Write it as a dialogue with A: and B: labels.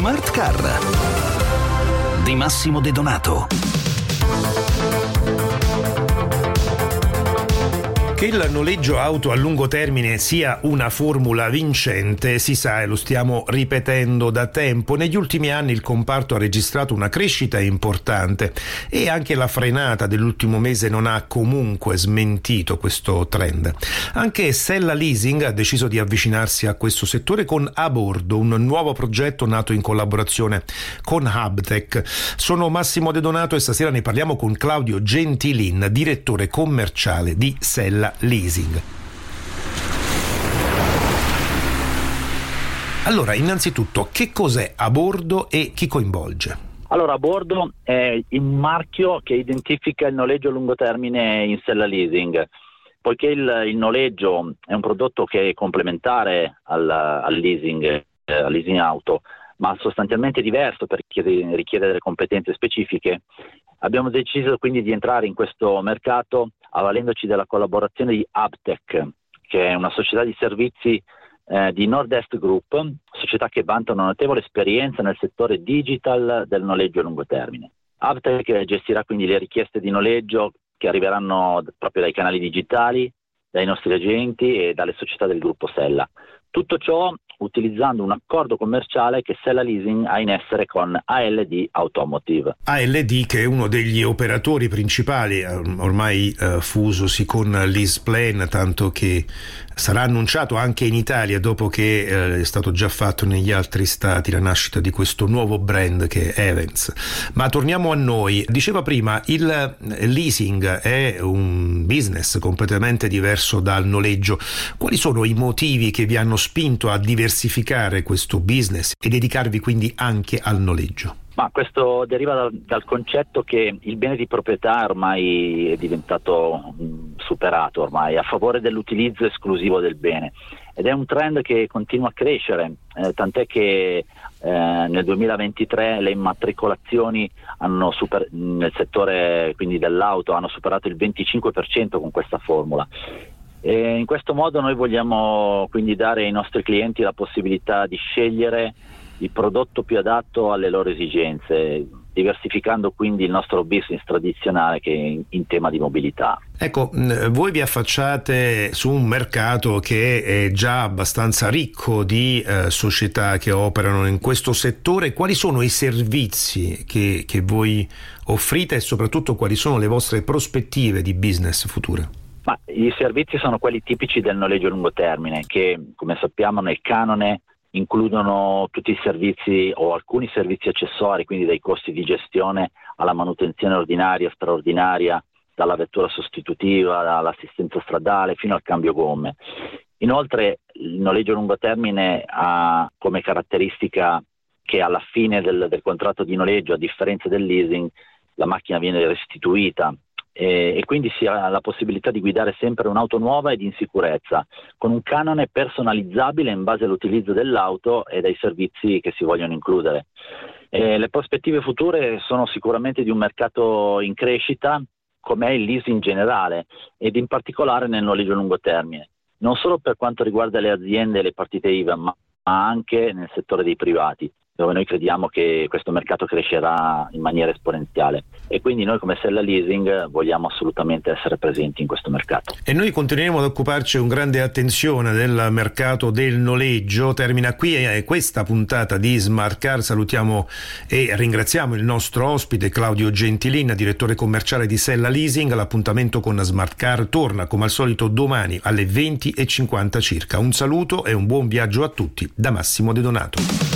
A: Smart Car di Massimo De Donato.
B: Che il noleggio auto a lungo termine sia una formula vincente si sa e lo stiamo ripetendo da tempo. Negli ultimi anni il comparto ha registrato una crescita importante e anche la frenata dell'ultimo mese non ha comunque smentito questo trend. Anche Sella Leasing ha deciso di avvicinarsi a questo settore con A Bordo, un nuovo progetto nato in collaborazione con Hubtech. Sono Massimo De Donato e stasera ne parliamo con Claudio Gentilin, direttore commerciale di Sella Leasing. Allora, innanzitutto, che cos'è A Bordo e chi coinvolge?
C: Allora, A Bordo è il marchio che identifica il noleggio a lungo termine in Sella Leasing, poiché il noleggio è un prodotto che è complementare al leasing auto, ma sostanzialmente diverso perché richiede delle competenze specifiche. Abbiamo deciso quindi di entrare in questo mercato avvalendoci della collaborazione di Hubtech, che è una società di servizi di Nord-Est Group, società che vanta una notevole esperienza nel settore digital del noleggio a lungo termine. Hubtech gestirà quindi le richieste di noleggio che arriveranno proprio dai canali digitali, dai nostri agenti e dalle società del gruppo Sella. Tutto ciò utilizzando un accordo commerciale che Sella Leasing ha in essere con ALD Automotive.
B: ALD, che è uno degli operatori principali, ormai fusosi con LeasePlan, tanto che sarà annunciato anche in Italia dopo che è stato già fatto negli altri stati la nascita di questo nuovo brand che è Evans. Ma torniamo a noi. Diceva prima, il leasing è un business completamente diverso dal noleggio. Quali sono i motivi che vi hanno spinto a diversificare questo business e dedicarvi quindi anche al noleggio?
C: Ma questo deriva dal concetto che il bene di proprietà ormai è diventato superato ormai a favore dell'utilizzo esclusivo del bene, ed è un trend che continua a crescere, tant'è che nel 2023 le immatricolazioni nel settore quindi dell'auto hanno superato il 25% con questa formula. E in questo modo noi vogliamo quindi dare ai nostri clienti la possibilità di scegliere il prodotto più adatto alle loro esigenze, diversificando quindi il nostro business tradizionale che è in tema di mobilità.
B: Ecco, voi vi affacciate su un mercato che è già abbastanza ricco di società che operano in questo settore. Quali sono i servizi che voi offrite e soprattutto quali sono le vostre prospettive di business future?
C: Ma i servizi sono quelli tipici del noleggio a lungo termine, che come sappiamo nel canone includono tutti i servizi o alcuni servizi accessori, quindi dai costi di gestione alla manutenzione ordinaria, straordinaria, dalla vettura sostitutiva, dall'assistenza stradale fino al cambio gomme. Inoltre il noleggio a lungo termine ha come caratteristica che alla fine del contratto di noleggio, a differenza del leasing, la macchina viene restituita e quindi si ha la possibilità di guidare sempre un'auto nuova ed in sicurezza, con un canone personalizzabile in base all'utilizzo dell'auto e dai servizi che si vogliono includere. Le prospettive future sono sicuramente di un mercato in crescita, come è il leasing generale, ed in particolare nel noleggio a lungo termine, non solo per quanto riguarda le aziende e le partite IVA, ma anche nel settore dei privati, dove noi crediamo che questo mercato crescerà in maniera esponenziale, e quindi noi come Sella Leasing vogliamo assolutamente essere presenti in questo mercato.
B: E noi continueremo ad occuparci con grande attenzione del mercato del noleggio. Termina qui questa puntata di Smart Car. Salutiamo e ringraziamo il nostro ospite Claudio Gentilin, direttore commerciale di Sella Leasing. L'appuntamento con Smart Car torna come al solito domani alle 20:50 circa. Un saluto e un buon viaggio a tutti da Massimo De Donato.